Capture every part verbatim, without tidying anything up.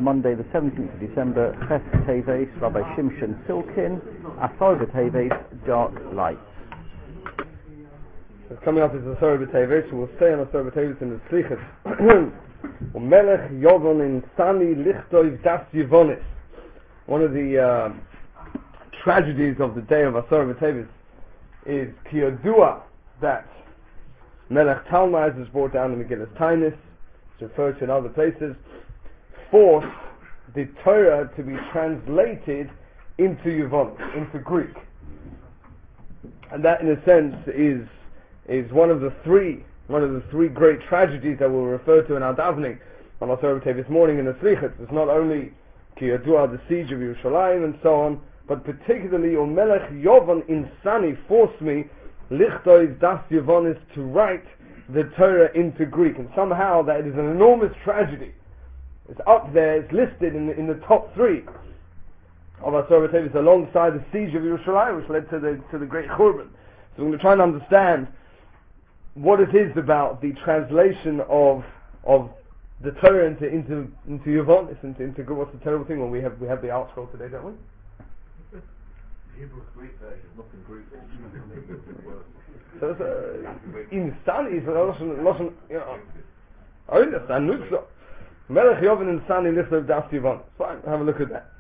Monday the seventeenth of December, Ches Teves, Rabbi Shimshon Silkin, Asar B'Teves, Dark Lights. So coming up is the Asar B'Teves, so we'll stay on Asar B'Teves in the Slichas. Melech Yovon in Sani Lichtov Das Yevonis. One of the uh, tragedies of the day of Asar B'Teves is Kiyodua, that Melech Talmaz is brought down in Megillas Tainis, it's referred to in other places, forced the Torah to be translated into Yevon, into Greek. And that in a sense is is one of the three one of the three great tragedies that we'll refer to in our davening on Asar B'Teves this morning in the Slichas. It's not only Ki Yadua, the siege of Yerushalayim and so on, but particularly O Melech Yovon Insani forced me Lichtoi Das Yevonis to write the Torah into Greek, and somehow that is an enormous tragedy. It's up there, it's listed in the, in the top three of Asar B'Teves alongside the siege of Yerushalayim, which led to the to the great Churban. So we're going to try and understand what it is about the translation of of the Torah into into into Yevonis, into into what's the terrible thing when we have we have the Art Scroll today, don't we? Hebrew Greek version, not in Greek. So it's uh, in Sani is Lashon, you know. I understand. Nutzo. Melech Yovon in Sani Lichtov Das Yevonis. Fine, have a look at that.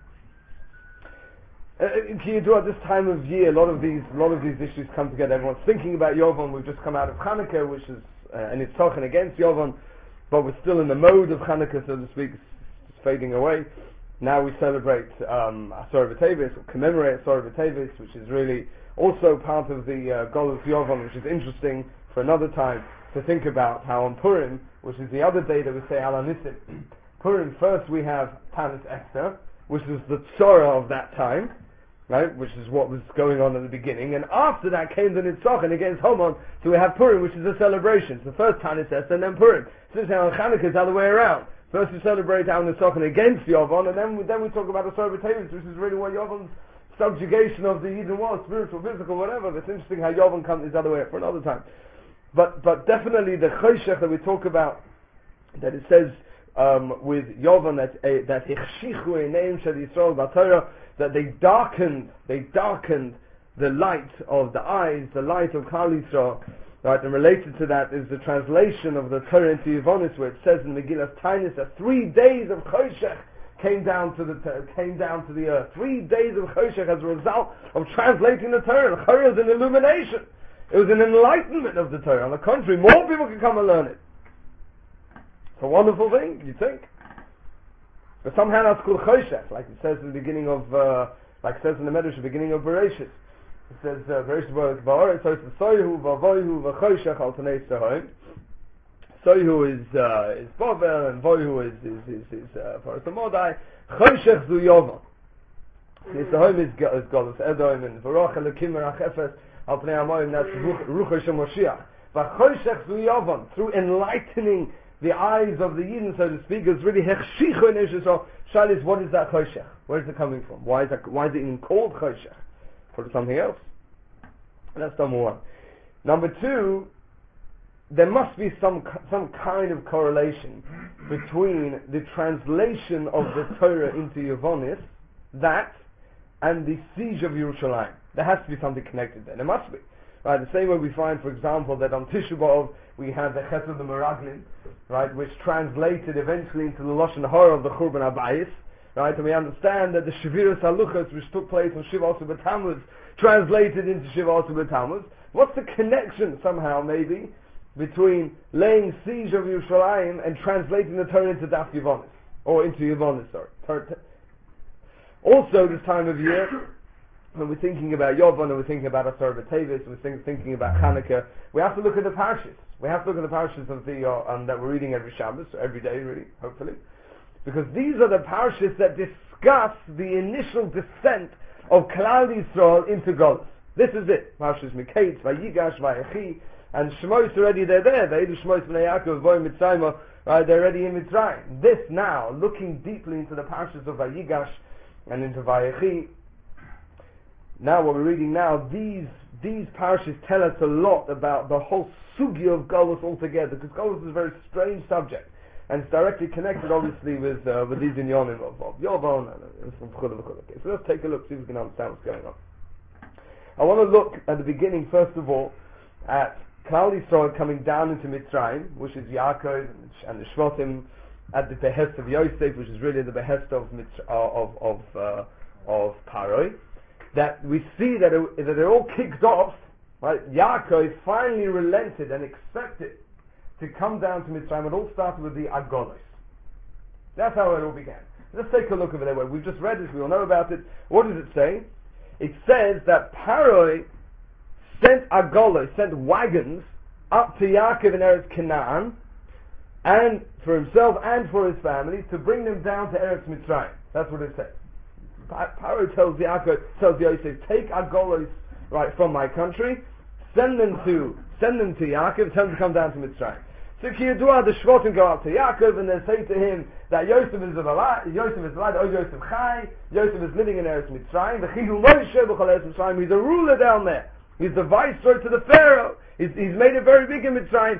Uh, at this time of year, a lot of these, a lot of these issues come together. Everyone's thinking about Yovon. We've just come out of Hanukkah, which is uh, and it's talking against Yovon, but we're still in the mode of Hanukkah, so to speak. It's fading away. Now we celebrate um, Asar B'Teves, or commemorate Asar B'Teves, which is really also part of the uh, Golus Yovon, which is interesting for another time to think about how on Purim, which is the other day that we say Al Nisim. Purim, first we have Tanis Esther, which is the Tzorah of that time, right, which is what was going on at the beginning, and after that came the Nitzachin against Haman, so we have Purim, which is a celebration. So first Tanis Esther and then Purim. Since now Hanukkah is the other way around. First we celebrate Al Nitzachin against Yovon, and then we, then we talk about Asar B'Teves, which is really what Yovon's subjugation of the Eden was, spiritual, physical, whatever. It's interesting how Yovon comes the other way for another time. But but definitely the Choshech that we talk about, that it says um, with Yovon that uh, that Hichshichu Eineim Shel Yisrael B'Torah, that they darkened they darkened the light of the eyes, the light of Klal Yisrael. Right, and related to that is the translation of the Torah into Yevonis, where it says in Megillas Tainis that three days of Choshech came down to the came down to the earth. Three days of Choshech as a result of translating the Torah. The Torah is an illumination. It was an enlightenment of the Torah. On the contrary, more people can come and learn it. It's a wonderful thing, you think? But somehow that's called Choshech, like it says in the beginning of, uh, like it says in the Medrash, the beginning of Bereshit. It says, Bereshit Ba'aretz, so it's Soihu, Vavoihu, V'choshech, al Tanei Sohoim. Soihu is, uh, is Bovel, and Voihu is, is, is, is, uh, Paras Amodai. Choshech zu Yovon. Sohoim is Golus Edom, and V'roch Elokim Merach Efes, al Pnei Amoyim, that's Ruch Hashem Moshiach. V'choshech zu Yovon, through enlightening the eyes of the Yidden, so to speak, is really Hechshichu in Israel. Shalis, what is that Choshech? Where is it coming from? Why is that, why is it even called Choshech? For something else. That's number one. Number two, there must be some some kind of correlation between the translation of the Torah into Yevonis, that, and the siege of Yerushalayim. There has to be something connected there. There must be. Right, the same way we find, for example, that on Tisha B'Av we have the Chesed of the Meraglin, right, which translated eventually into the Lashon Hara of the Churban Abayis, right, and we understand that the Shavuos Haluchos, which took place on Shiva Asur B'Tammuz, translated into Shiva Asur B'Tammuz. What's the connection, somehow, maybe, between laying siege of Yerushalayim and translating the Torah into Daf Yevonis, or into Yevonis, sorry. Also, this time of year, when we're thinking about Yovon and we're thinking about Asar B'Teves, and we're think, thinking about Hanukkah, we have to look at the parashas. We have to look at the parashas of the uh, um, that we're reading every Shabbos, every day, really, hopefully. Because these are the parashas that discuss the initial descent of Klal Yisrael into Golus. This is it. Parashas Miketz, Vayigash, Vayechi, and Shmos already, they're there. They do Shmos B'nai Yaakov, Voy Mitzrayim, right? They're already in Mitzrayim. This now, looking deeply into the parashas of Vayigash and into Vayechi, now what we're reading now, these these parashas tell us a lot about the whole sugi of Golus altogether, because Golus is a very strange subject. and it's directly connected, obviously, with uh, with these inyanim of, of Yovel and some Chula V'Chula. Okay, so let's take a look, see if we can understand what's going on. I want to look at the beginning, first of all, at Klal Yisrael coming down into Mitzrayim, which is Yaakov and the Shvatim, at the behest of Yosef, which is really the behest of Mitz- of of uh, of Paroi. That we see that it, that they're all kicked off. Right, Yaakov finally relented and accepted to come down to Mitzrayim. It all started with the Agolos. That's how it all began. Let's take a look over there. We've just read this. We all know about it. What does it say? It says that Paroi sent Agolos, sent wagons up to Yaakov in Eretz Canaan, and for himself and for his family, to bring them down to Eretz Mitzrayim. That's what it says. Paroi tells Yaakov, tells Yosef, take Agolos, right, from my country, send them to send them to Yaakov, tell them to come down to Mitzrayim. So Kiyadua, the Shvatim go up to Yaakov and they say to him that Yosef is alive, Yosef is alive, oh Yosef Chai, Yosef is living in Eretz Mitzrayim, he's a ruler down there. He's the viceroy to the Pharaoh. He's, he's made it very big in Mitzrayim.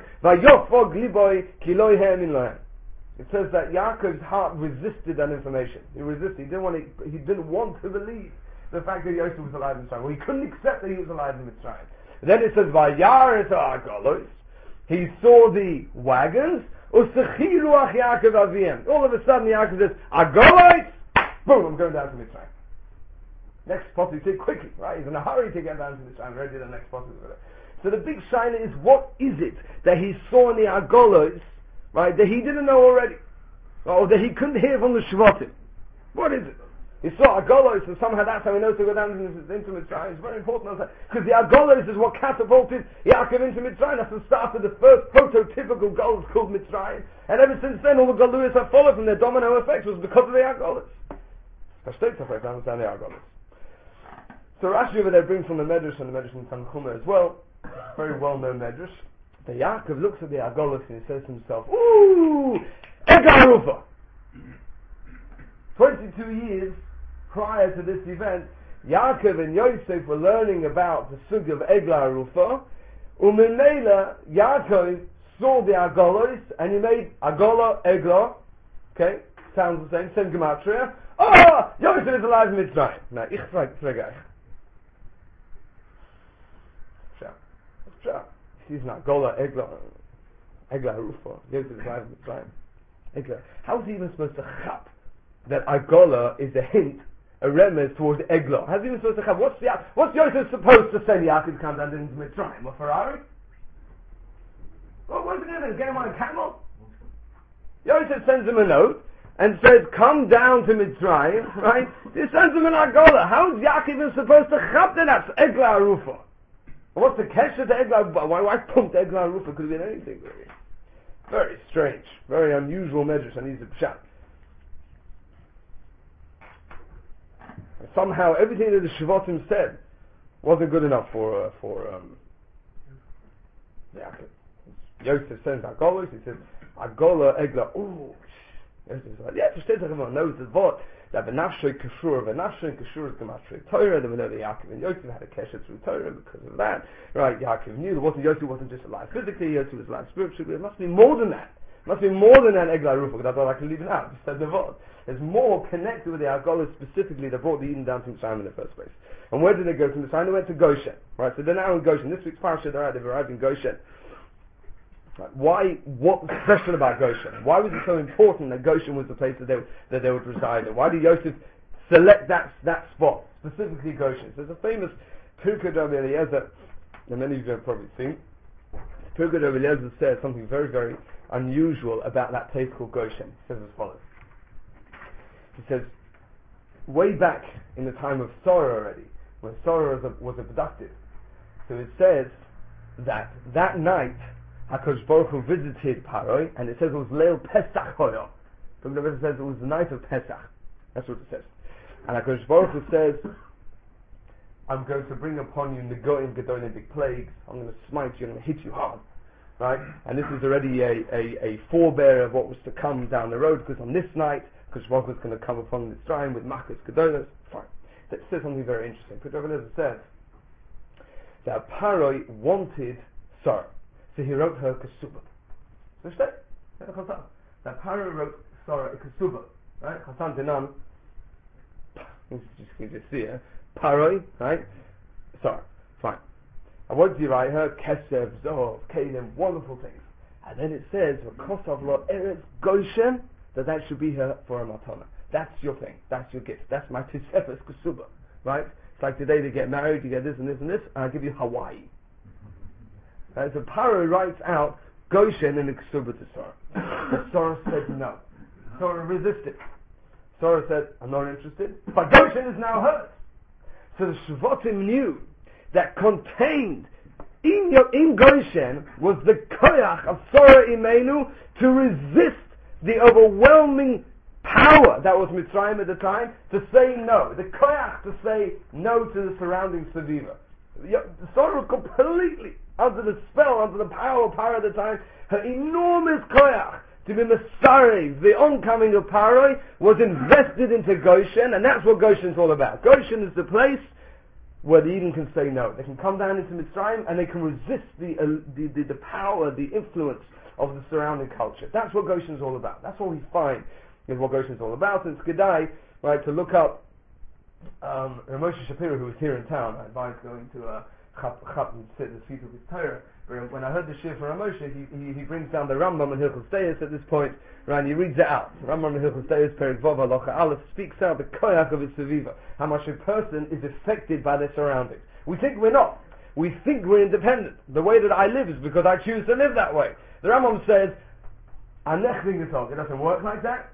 It says that Yaakov's heart resisted that information. He resisted. He didn't want to, he didn't want to believe the fact that Yosef was alive in Mitzrayim. Well, he couldn't accept that he was alive in Mitzrayim. Then it says, Vayar es ha'agolos. He saw the wagons. Usechi ruach Yaakov aviem. All of a sudden, Yaakov says, Agolos! Boom, I'm going down to Mitzrayim. Next spot, he said quickly, right? He's in a hurry to get down to Mitzrayim. Ready to the next spot. So the big shayla is, what is it that he saw in the Agolos, right, that he didn't know already? Or that he couldn't hear from the Shvatim? What is it? He saw Agolos, and somehow that's how he knows to go down into, into Mitzrayim. It's very important, because the Agolos is what catapulted Yaakov into Mitzrayim. That's the start of the first prototypical goals called Mitzrayim. And ever since then, all the Galuyas have followed from their domino effects was because of the Agolos. Versteht sich, I understand the Agolos. So Rashi over there brings from the Medrash and the Medrash in Tanchuma as well, very well-known Medrash. The Yaakov looks at the Agolos and he says to himself, ooh, Eglah Rufa! twenty-two years prior to this event, Yaakov and Yosef were learning about the sug of Eglah Rufa. Uminela, Yaakov saw the Agolos and he made Agola, Eglah. Okay, sounds the same, same gematria. Oh, Yosef is alive in Mitzrayim. Now, ich frage euch. He's not Gola, Eglah, Eglah Rufa. Yosef is alive in Mitzrayim. Eglah. How is he even supposed to chap that Agola is a hint, a remez towards Eglah? How's he even supposed to chap? What's, the, what's Yosef supposed to send Yaakov come down into Mitzrayim? A Ferrari? Well, what's he going to do? Get him on a camel? Yosef sends him a note and says, come down to Mitzrayim, right? He sends him an Agola. How is Yaakov even supposed to chap that? That's Eglah Rufa. What's the kesher to Eglah? Why, why pumped Eglah Rufa? Could have been anything, really. Very strange, very unusual medrash, and he's a pshat. Somehow, everything that the Shvatim said wasn't good enough for, uh, for, um, Yaakov. Yosef sends Agolos, he says, Agola, Eglah, ooh, Yosef is like, yeah, versteht sich, everyone knows the word, that Benafshoy Kashur, Benafshoy Kashur is Gematria Torah, that we know that Yaakov and Yosef had a kesher through Torah because of that, right? Yaakov knew, there wasn't, Yosef wasn't just alive physically, Yosef was alive spiritually, it must be more than that. It must be more than that Eglah Rufa, because that's what I can leave it out, just said the word. There's more connected with the Agolos specifically that brought the Eden down to Mitzrayim in the first place. And where did they go from Mitzrayim? They went to Goshen, right? So they're now in Goshen. This week's parasha, they're out, they've arrived in Goshen. Right. Why, what was special about Goshen? Why was it so important that Goshen was the place that they, that they would reside in? Why did Yosef select that, that spot, specifically Goshen? So there's a famous Pirkei Rabbi Eliezer, and many of you have probably seen. Pirkei Rabbi Eliezer says something very, very unusual about that place called Goshen. He says as follows. He says, way back in the time of Sarah already, when Sarah was, a, was abducted, so it says that that night, HaKadosh Baruch Hu visited Paroi, and it says it was Leil Pesach Hoyo. So it says it was the night of Pesach. That's what it says. And HaKadosh Baruch Hu says, I'm going to bring upon you Negoim Gedolim, big plagues. I'm going to smite you, I'm going to hit you hard. Right? And this is already a, a, a forebearer of what was to come down the road, because on this night, HaKadosh Baruch Hu is going to come upon this Mitzrayim with Machas Gedolos. Fine. It says something very interesting. Rabbi Eliezer says that Paroi wanted Sarah. So he wrote her Kesubah. So that Paro wrote Sora Ikusuba, right? Hasan Dinan, you can just see it, Paroi, right? Sorry, fine. And what did he write her? Kesev, Zohov, Kalim, wonderful things. And then it says, V'kosov lo Eretz Goshen, that that should be her for a matana. That's your thing. That's your gift. That's my Tisefes Kusuba, right? It's like today they get married, you get this and this and this, and I give you Hawaii. Right? So Paro writes out Goshen in the Kusuba to Sora. But Sora said no. Sora resisted. Sora said, I'm not interested. But Goshen is now hers. So the Shvatim knew that contained in, your, in Goshen was the koyach of Sora Imenu to resist the overwhelming power that was Mitzrayim at the time, to say no. The koyach to say no to the surrounding Saviva. Sora was completely under the spell, under the power of power at the time. Her enormous koyach to be Mesarev, the oncoming of Paroi, was invested into Goshen, and that's what Goshen's all about. Goshen is the place where the Eden can say no. They can come down into Mitzrayim and they can resist the, uh, the, the, the power, the influence of the surrounding culture. That's what Goshen's all about. That's all we find is what Goshen's all about. And it's Kedai, right, to look up um, Moshe Shapiro, who was here in town. I advised going to a chap, chap and sit at the feet of his Torah. When I heard the shir from Moshe, he, he, he brings down the Rambam and Hilchos Deis at this point, right, and he reads it out. Rambam and Hilchos Deis, Perek Vav Halacha Aleph, speaks out the koyach of its Seviva, how much a person is affected by their surroundings. We think we're not. We think we're independent. The way that I live is because I choose to live that way. The Rambam says, Anechling Gesog. It doesn't work like that.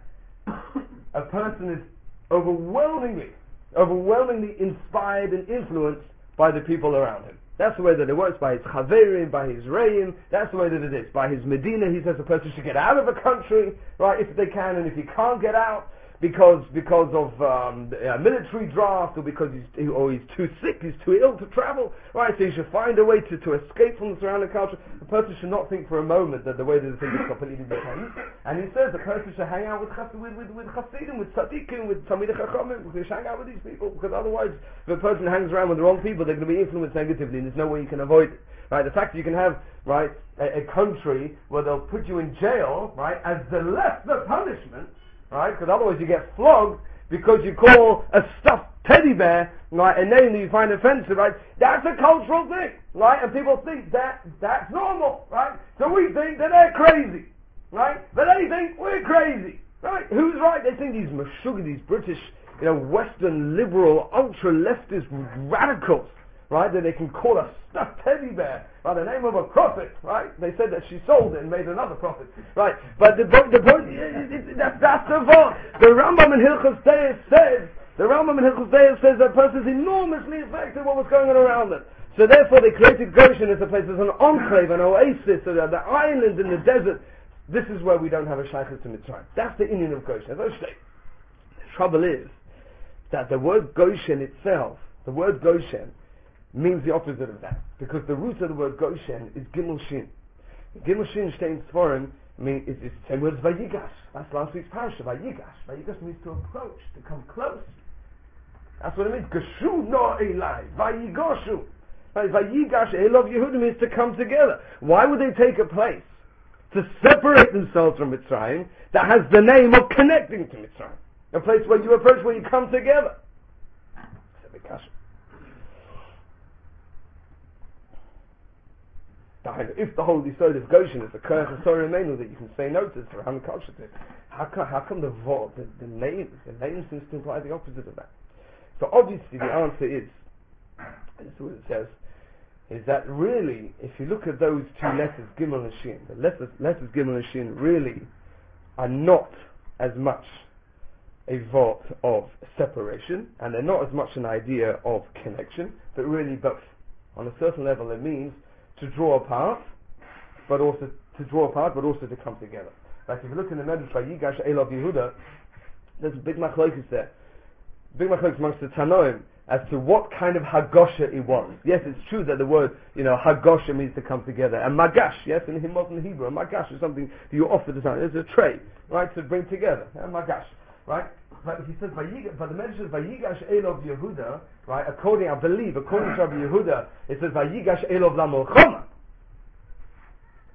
A person is overwhelmingly, overwhelmingly inspired and influenced by the people around him. That's the way that it works, by his chaverim, by his reim. That's the way that it is. By his medina, he says a person should get out of a country, right, if they can, and if he can't get out because because of um, a military draft, or because he's or he's too sick, he's too ill to travel, right? So he should find a way to, to escape from the surrounding culture. The person should not think for a moment that the way that the thing is completely independent. And he says the person should hang out with with with, with chasidim, with tzaddikim, with talmidei chachamim. He should hang out with these people, because otherwise, if a person hangs around with the wrong people, they're going to be influenced negatively, and there's no way you can avoid it. Right? The fact that you can have, right, a, a country where they'll put you in jail, right, as the lesser punishment, right, because otherwise you get flogged because you call a stuffed teddy bear, right, a name that you find offensive, right, that's a cultural thing, right, and people think that that's normal, right, so we think that they're crazy, right, but they think we're crazy, right, who's right? They think these Meshuggah, these British, you know, Western liberal, ultra-leftist radicals, right, that they can call a stuffed teddy bear by the name of a prophet, right? They said that she sold it and made another prophet, right? But the point, the point, that, that's the vote. The Rambam in Hilchos Deis says, the Rambam in Hilchos Deis says that person is enormously affected what was going on around them. So therefore they created Goshen as a place, as an enclave, an oasis, or the island in the desert. This is where we don't have a shaykhus to Mitzrayim. That's the Indian of Goshen. As I say, the trouble is that the word Goshen itself, the word Goshen, means the opposite of that, because the root of the word Goshen is Gimel Shin. Gimel Shin Shtein Sforim means it's, it's the same word as Vayigash. That's last week's parasha. Vayigash. Vayigash means to approach, to come close. That's what it means. Gashu no Elai. Vayigoshu. Vayigash Elov Yehuda means to come together. Why would they take a place to separate themselves from Mitzrayim that has the name of connecting to Mitzrayim? A place where you approach, where you come together. It's a big kasha. If the whole Yisod of Goshen is the Koyach of Sora Imenu that you can say no to, to around the culture to, how come, how come the vo, the, the name, the name seems to imply the opposite of that? So obviously the answer is, this is what it says, is that really, if you look at those two letters, Gimel and Shin, the letters, letters Gimel and Shin really are not as much a vault of separation, and they're not as much an idea of connection, but really both. On a certain level it means to draw apart, but also to draw apart, but also to come together. Like if you look in the Medrash by Yigash Elov Yehuda, there's a big machlokes there. Big machlokes amongst the Tanoim as to what kind of Hagosha it was. Yes, it's true that the word, you know, Hagosha means to come together. And Magash, yes, in modern Hebrew, a Magash is something that you offer to someone. It's a tray, right, to bring together. A Magash, right? But he says, but the Medrash says, Vayigash Elov Yehuda, right, according, I believe, according to Rabbi Yehuda, it says, Vayigash Elov Lamolchoma.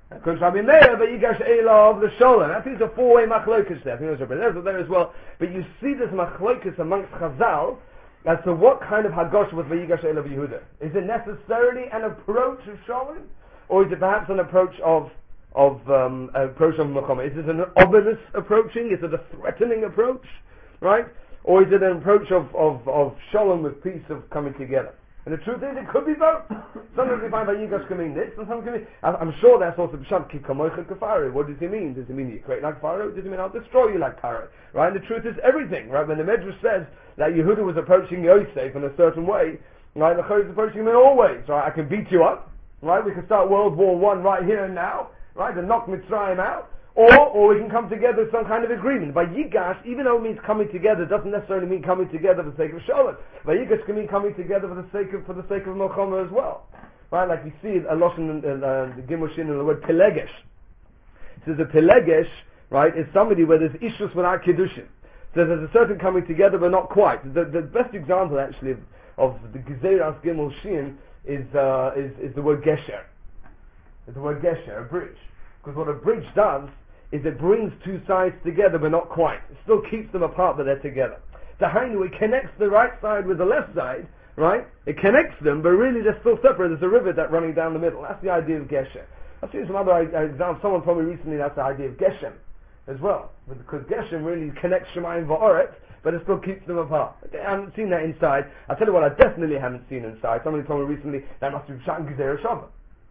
According to Rabbi Meir, Vayigash Elav the Sholem. I think there's a four-way machlokas there. I think there's a Rabbi there as well. But you see this machlokas amongst Chazal as to what kind of Hagosh was Vayigash Elav Yehuda. Is it necessarily an approach of Sholem? Or is it perhaps an approach of of um, an approach of Muhammad? Is it an ominous approaching? Is it a threatening approach? Right? Or is it an approach of, of, of Sholem with peace of coming together? And the truth is, it could be both. Sometimes we find Vayigash can mean this, and sometimes can mean... I'm sure that's also Pshat, Ki kamoicha kafaro. What does he mean? Does he mean you create like Pharaoh? Does he mean I'll destroy you like Pharaoh? Right? And the truth is everything, right? When the Medrash says that Yehuda was approaching Yosef in a certain way, right? The Chor is approaching him in all ways, right? I can beat you up, right? We can start World War One right here and now, right? And knock Mitzrayim out. Or, or we can come together with some kind of agreement. Vayigash, even though it means coming together, doesn't necessarily mean coming together for the sake of Sholem. Vayigash can mean coming together for the sake of, for the sake of Milchama as well. Right? Like you see a lot in uh, the Gimel Shin in the word Pelegesh. It says a Pelegesh, right, is somebody where there's issues without Kiddushin. So there's a certain coming together, but not quite. The, the best example actually of, of the Gezeras Gimel Shin is, uh, is, is the word Gesher. It's the word Gesher, a bridge. Because what a bridge does is it brings two sides together but not quite. It still keeps them apart but they're together. The Hainu, it connects the right side with the left side, right? It connects them but really they're still separate. There's a river that running down the middle. That's the idea of Geshem. I've seen some other examples. Someone told me recently that's the idea of Geshem as well. Because Geshem really connects Shemayim Va'oret but it still keeps them apart. Okay, I haven't seen that inside. I'll tell you what I definitely haven't seen inside. Somebody told me recently that must be Pshat and Gezerah Shabbat.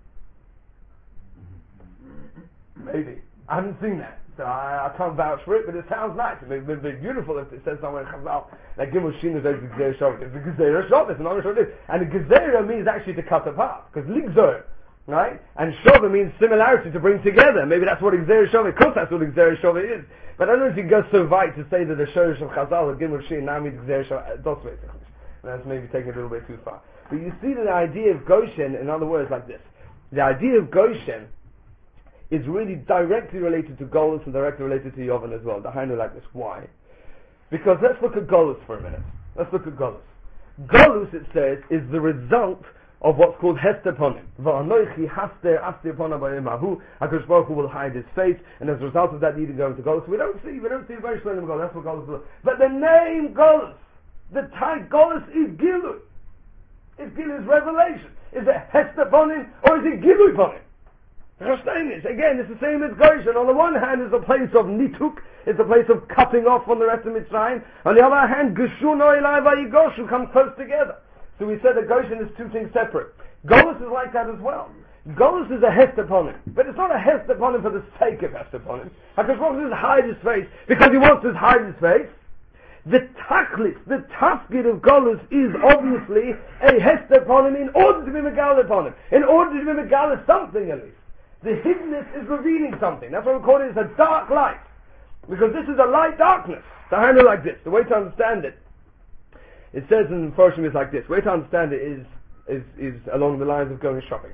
Maybe. I haven't seen that, so I, I can't vouch for it, but it sounds nice. It would be beautiful if it says somewhere in Chazal that Gimel Shin is a Gezerah Shabbat. It's a Gezerah Shabbat, it's not a Shabbat. And the Gezerah means actually to cut apart, because Ligzor, right? And Shabbat means similarity, to bring together. Maybe that's what Gezerah Shabbat, of course that's what Gezerah Shabbat is. But I don't know if it goes so weit to say that the Shorish of Chazal, the Gimel Shin, now means Gezerah Shabbat. That's That's maybe taking it a little bit too far. But you see the idea of Goshen, in other words, like this. The idea of Goshen is really directly related to Golus and directly related to Yovan as well. The Hainu like this. Why? Because let's look at Golus for a minute. Let's look at Golus. Golus, it says, is the result of what's called Hester Ponim. Va'anoichi haster asti upon abayemahu. HaKadosh Baruch Hu will hide his face, and as a result of that, needing going to Golus. We don't see, we don't see very slowly Golus. That's what Golus is. But the name Golus, the type Golus is Gilui. Is Gilui's revelation. Is it Hester Ponim or is it Gilui Ponim? Again, it's the same as Goshen. On the one hand, it's a place of nituk, it's a place of cutting off from the rest of Mitzrayim. On the other hand, Geshuno Elai Vayigoshu come close together. So we said that Goshen is two things separate. Golus is like that as well. Golus is a Hester Ponim, but it's not a Hester Ponim for the sake of Hester Ponim. Because what does hide his face? Because he wants to hide his face. The tachlis, the tafkid of Golus is obviously a Hester Ponim in order to be Megala Ponim, in order to be Megala something at least. The hiddenness is revealing something. That's what we call it as a dark light. Because this is a light darkness. The handle like this. The way to understand it, it says in Forshim is like this. The way to understand it is, is, is along the lines of going shopping.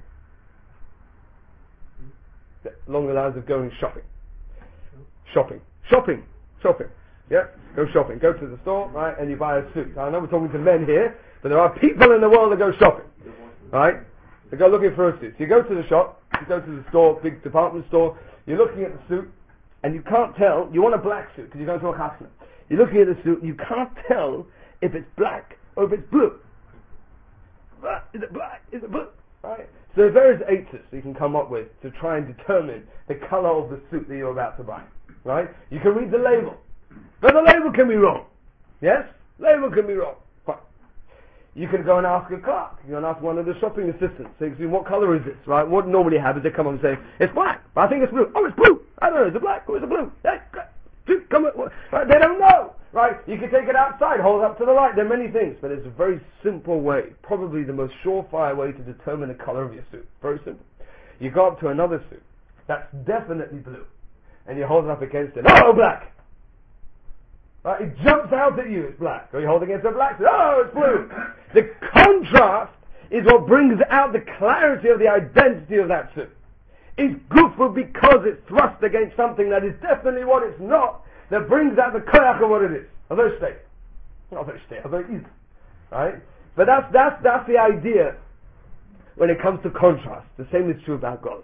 Along the lines of going shopping. Shopping. Shopping. Shopping. Yeah? Go shopping. Go to the store, right, and you buy a suit. I know we're talking to men here, but there are people in the world that go shopping. Right? They go looking for a suit. So you go to the shop, you go to the store, big department store, you're looking at the suit, and you can't tell, you want a black suit, because you're going to a chasna. You're looking at the suit, you can't tell if it's black or if it's blue. Is it black? Is it blue? Right? So there are various eights you can come up with to try and determine the colour of the suit that you're about to buy. Right? You can read the label. But the label can be wrong. Yes? Label can be wrong. Fine. You can go and ask a clerk. You can ask one of the shopping assistants. Say, what colour is this? Right? What normally happens, they come up and say, it's black. But I think it's blue. Oh, it's blue. I don't know. Is it black or is it blue? Hey, come on. Right? They don't know. Right? You can take it outside, hold it up to the light. There are many things. But it's a very simple way. Probably the most surefire way to determine the colour of your suit. Very simple. You go up to another suit. That's definitely blue. And you hold it up against it. Oh, black. Right, it jumps out at you, it's black. Or you hold it against a black suit, oh, it's blue. The contrast is what brings out the clarity of the identity of that suit. It's goofy because it's thrust against something that is definitely what it's not, that brings out the koyach of what it is. Although state. Not very state, although it is. Right? But that's, that's, that's the idea when it comes to contrast. The same is true about Golus.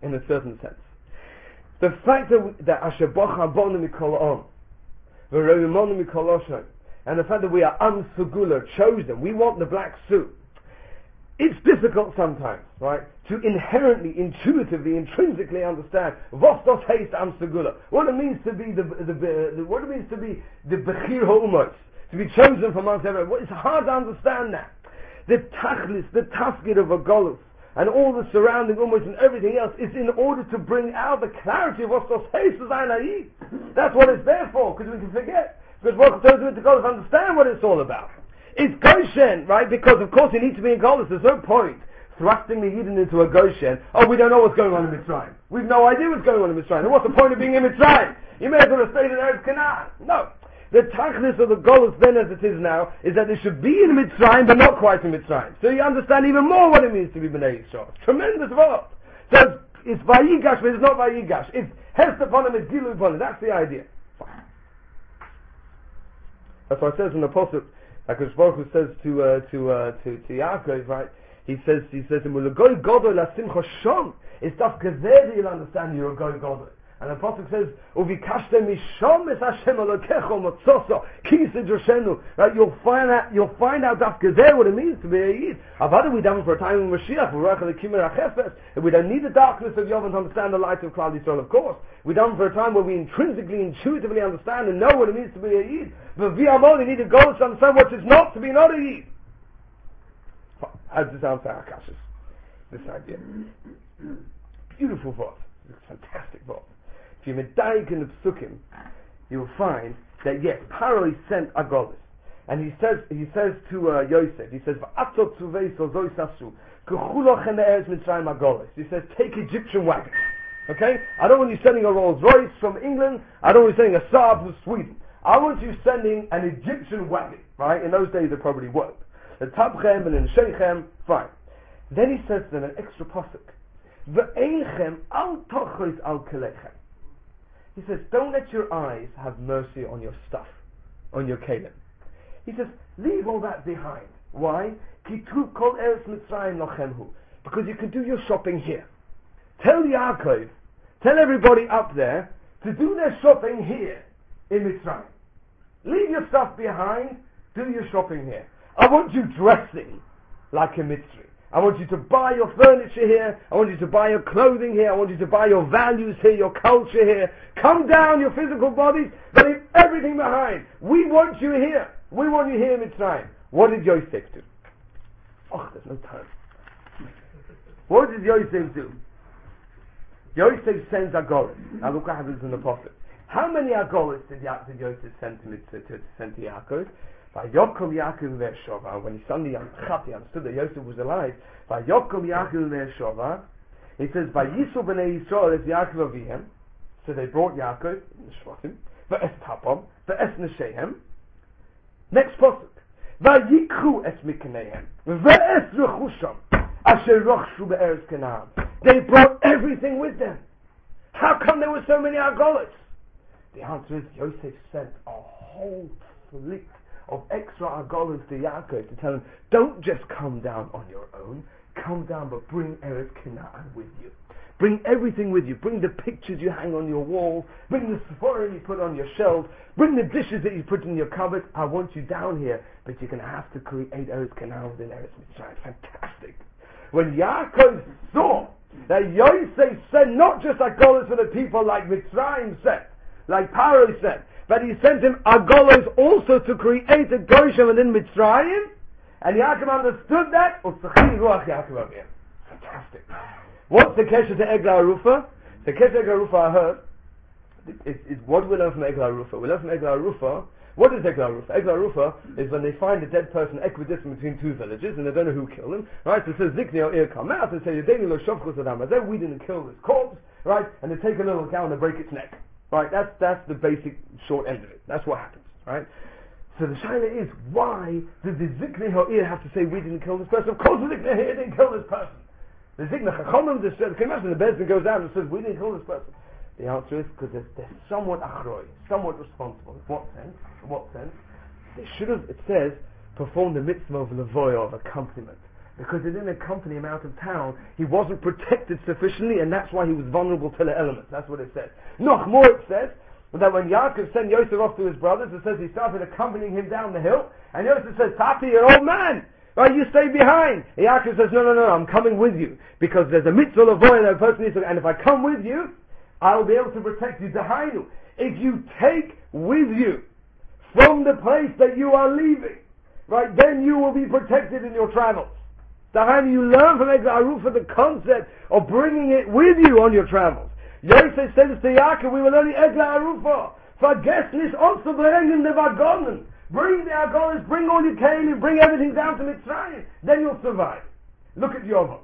in a certain sense. The fact that that Asher Bocha Bonu Mikol Om, V'Roimonu Mikol Oshem, and the fact that we are Am Segula, chosen, we want the black suit. It's difficult sometimes, right, to inherently, intuitively, intrinsically understand what does haste Am Segula, what it means to be the, the, the, the what it means to be the Bechir Ha'umos, to be chosen from amongst everyone. It's hard to understand that. The Tachlis, the Tafkid of a Golus, and all the surrounding umos and everything else is in order to bring out the clarity of what does haste Zayin. That's what it's there for, because we can forget. Because what those with the Golus understand what it's all about. It's Goshen, right? Because of course you need to be in Golus. There's no point thrusting the Yidden into a Goshen. Oh, we don't know what's going on in Mitzrayim. We've no idea what's going on in Mitzrayim. And what's the point of being in Mitzrayim? You may as well have stayed in Eretz Canaan. No. The tachlis of the Golus then as it is now is that it should be in Mitzrayim but not quite in Mitzrayim. So you understand even more what it means to be Bnei Yisrael. Tremendous word. So it's Vayigash but it's not Vayigash. It's Hest upon him, it's Gilu upon him. That's the idea. That's why it says in the Apostle, like Hakadosh Baruch Hu says to uh, to uh, to to Yaakov, right? He says he says to him, "L'goy gadol lasimcha shom." It's tough because there you'll understand you're a goy gadol. And the Apostle says, "Uvikashtem mishom es Hashem Elokecho motzoso kised Roshenu." Right? You'll find out. You'll find out that there what it means to be a Yid. Avada we done for a time in Mashiach. We work on the Kimer Achefes. We don't need the darkness of Yom to understand the light of Klal Yisrael. Of course, we done for a time where we intrinsically, intuitively understand and know what it means to be a Yid. But we only need to go to understand what it's not to be not a Yid. How does this answer our kashas? This idea. Beautiful thought. It's a fantastic thought. If you medayik in the psukim, you will find that yes, Paro sent Agolis, and he says he says to uh, Yosef, he says V'atzot tzuvei sozoi sasu k'chuloch en eretz Mitzrayim Agolis. He says take Egyptian wagons. Okay, I don't want you sending a Rolls Royce from England. I don't want you sending a Saab from Sweden. I want you sending an Egyptian wagon. Right? In those days it probably worked. The Tabchem and in Sheichem, fine. Then he says to them an extra pasuk. V'einchem al tochos al kelechem. He says, don't let your eyes have mercy on your stuff, on your kelim. He says, leave all that behind. Why? Kitu kol eretz Mitzrayim nochemhu. Because you can do your shopping here. Tell Yaakov, tell everybody up there to do their shopping here in Mitzrayim. Leave your stuff behind, do your shopping here. I want you dressing like a Mitzri. I want you to buy your furniture here. I want you to buy your clothing here. I want you to buy your values here, your culture here. Come down, your physical bodies, but leave everything behind. We want you here. We want you here in Mitzrayim. What did Yosef do? Oh, there's no time. What did Yosef do? Yosef sends Agolis. Now look what happens in the prophet. How many Agolis did, ya- did Yosef send to, to, to, send to Yaakov? By Yokom Yaakov Ve'eshova, when he suddenly understood that Yosef was alive, by Yokom Yaakov Ve'eshova, he says, by Yisro B'nei Yisrael es Yaakov Avihem, so they brought Yaakov, Shvatim, Ve'es Tapom, Ve'es Neshehem, next pasuk, Vayikhu es Mikneihem, Ve'es Rechusham, Asher Rochshu Be'eretz Canaan. They brought everything with them. How come there were so many Agolis? The answer is, Yosef sent a whole fleet of extra Agolis to Yaakov to tell him, don't just come down on your own, come down but bring Eretz Canaan with you. Bring everything with you. Bring the pictures you hang on your wall, bring the sephora you put on your shelf, bring the dishes that you put in your cupboard. I want you down here, but you're going to have to create Eretz Canaan within Eretz Mitzrayim. Fantastic. When Yaakov saw that Yosef sent not just Agolis for the people like Mitzrayim said, like Paro said, but he sent him Agolos also to create a Goshen within Mitzrayim, and Yaakov understood that. Fantastic. What's the kesher to Eglah Arufa? The kesher to Eglah Arufa I heard is, is what we learn from Eglah Arufa. We learn from Eglah Arufa. What is Eglah Arufa? Eglah Arufa is when they find a dead person equidistant between two villages and they don't know who killed him. Right? So it says Zikni or Ir come out and say Yedeni lo shofchus adam hazeh. We didn't kill this corpse. Right? And they take a little cow and they break its neck. Right, that's that's the basic short end of it. That's what happens, right? So the shaila is, why did the Ziknei Ha'ir have to say we didn't kill this person? Of course the Ziknei Ha'ir didn't kill this person. The Ziknei Chachamim just said, can you imagine the Bezdin goes out and says we didn't kill this person? The answer is because they're, they're somewhat achroi, somewhat responsible. In what sense? In what sense? They should have, it says, performed the mitzvah of levoya, of accompaniment. Because it didn't accompany him out of town. He wasn't protected sufficiently, and that's why he was vulnerable to the elements. That's what it says. Noch more it says that when Yaakov sent Yosef off to his brothers, it says he started accompanying him down the hill, and Yosef says, Tati, you're an old man. Right, you stay behind. And Yaakov says, no, no, no, I'm coming with you. Because there's a mitzvah of void that a person needs to, and if I come with you, I will be able to protect you. Dahainu. If you take with you from the place that you are leaving, right, then you will be protected in your travels. Dahainu, you learn from Egla Arufa the concept of bringing it with you on your travels. Yosef says to Yaakov, we will only Egla Arufa. Vergesst nicht auszubringen the Wagonen. Bring the Agonis, bring all your Kalim, bring everything down to Mitzrayim. Then you'll survive. Look at Yovon.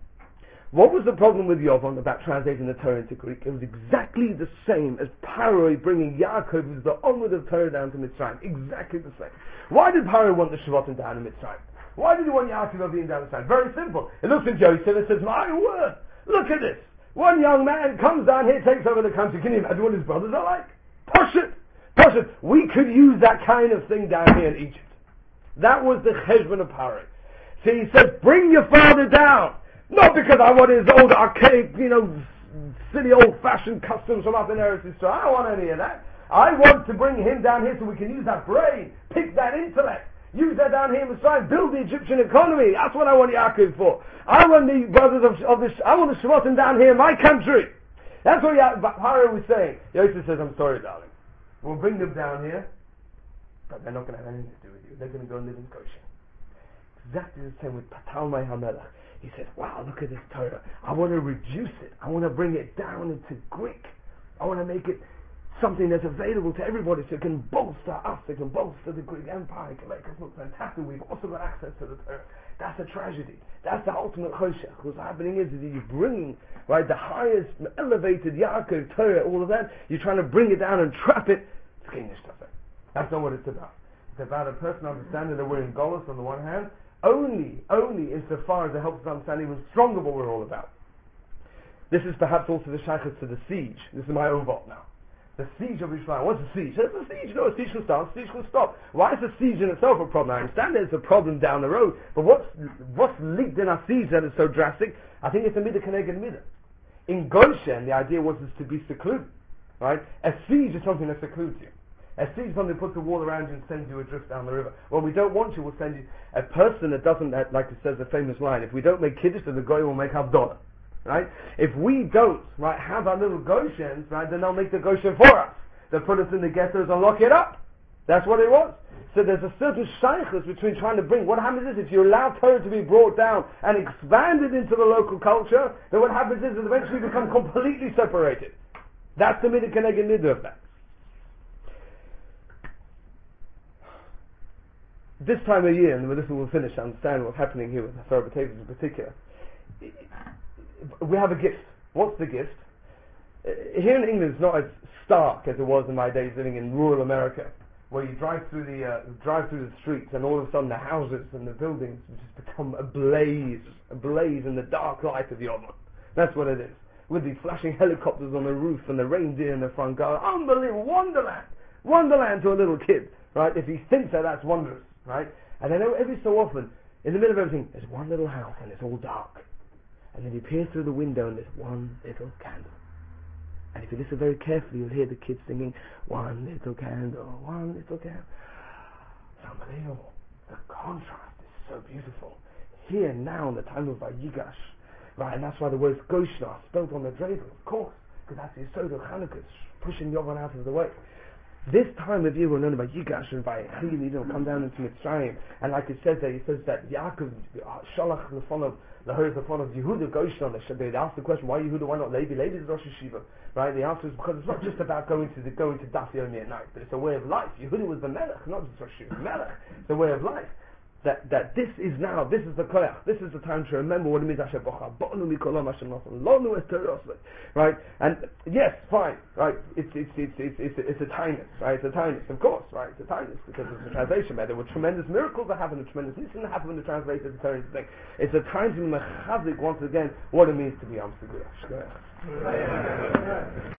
What was the problem with Yovon about translating the Torah into Greek? It was exactly the same as Paro bringing Yaakov, who's the onward of Torah, down to Mitzrayim. Exactly the same. Why did Paro want the Shavatim down to Mitzrayim? Why did he want Yaakov being down to Mitzrayim? Very simple. It looks at Joseph and says, my word, look at this. One young man comes down here, takes over the country. Can you imagine what his brothers are like? Push it! Push it! We could use that kind of thing down here in Egypt. That was the cheshbon of Paro. So he says, bring your father down! Not because I want his old archaic, you know, silly old-fashioned customs from up in Eretz Yisrael. I don't want any of that. I want to bring him down here so we can use that brain, pick that intellect, use that down here in Mitzrayim, build the Egyptian economy. That's what I want Yaakov for. I want the brothers of, of this, I want the Shvatim down here in my country. That's what Paro was saying. Yosef says, I'm sorry, darling. We'll bring them down here, but they're not going to have anything to do with you. They're going to go and live in Goshen. Exactly the same with Patalmai HaMelech. He said, wow, look at this Torah. I want to reduce it. I want to bring it down into Greek. I want to make it something that's available to everybody so it can bolster us, it can bolster the Greek Empire, it can make us look fantastic. We've also got access to the Torah. That's a tragedy. That's the ultimate choshech. What's happening is that you're bringing, right, the highest, elevated Yaakov, Torah, all of that, you're trying to bring it down and trap it. It's Kenish Tafel. That's not what it's about. It's about a person understanding that we're in Golos on the one hand, only, only insofar as it helps us understand even stronger what we're all about. This is perhaps also the shaykhs to the siege. This is my own vault now. The siege of Yerushalayim. What's a siege? It's a siege. No, a siege can start, a siege can stop. Why is a siege in itself a problem? I understand that it's a problem down the road, but what's what's leaked in our siege that is so drastic? I think it's a midah keneged midah. In Goshen, the idea was is to be secluded. Right? A siege is something that secludes you. A siege is something that puts a wall around you and sends you adrift down the river. Well, we don't want you, we'll send you a person that doesn't, like it says the famous line, if we don't make Kiddush, then the Goy will make Havdalah. Right? If we don't, right, have our little Goshens, right, then they'll make the Goshen for us. They'll put us in the ghettos and lock it up. That's what it was. So there's a certain shaykhus between trying to bring, what happens is if you allow Torah to be brought down and expanded into the local culture, then what happens is it eventually become completely separated. That's the midah keneged midah of that. This time of year, and with this we'll finish, I understand what's happening here with the Torah B'Tevis in particular. We have a gift. What's the gift? Here in England it's not as stark as it was in my days living in rural America, where you drive through the uh, drive through the streets and all of a sudden the houses and the buildings just become ablaze, ablaze in the dark light of the Yom. That's what it is. With the flashing helicopters on the roof and the reindeer in the front garden. Unbelievable. Wonderland. Wonderland to a little kid. Right? If he thinks that, that's wondrous. Right? And I know every so often, in the middle of everything, there's one little house and it's all dark. And then you peer through the window and there's one little candle. And if you listen very carefully, you'll hear the kids singing, one little candle, one little candle. It's unbelievable. The contrast is so beautiful. Here now, in the time of Vayigash, right, and that's why the words Goshen are spelled on the dreidel, of course, because that's the Yisod of Chanukah, pushing Yovan out of the way. This time of year we're known by Yigash and by Chili, you know, come down into Mitzrayim, and like it says there, it says that Yaakov Shalach the son of the Hurz the son of Yehuda Goshen. They asked the question, why Yehuda, why not Levi? Levi is Rosh Hashiva, right? The answer is because it's not just about going to the going to Daf Yomi at night, but it's a way of life. Yehuda was the Melech, not just Rosh Hashiva, Melech. It's a way of life. That that this is now, this is the koyach, this is the time to remember what it means, right? And yes, fine, right? It's it's it's it's it's, it's a tinus, right? It's a tinus, of course, right? It's a tinus because it's a translation. There were tremendous miracles that happened, tremendous things that happened when the translator turned thing. It's a time to mechazik once again what it means to be Am Segulah.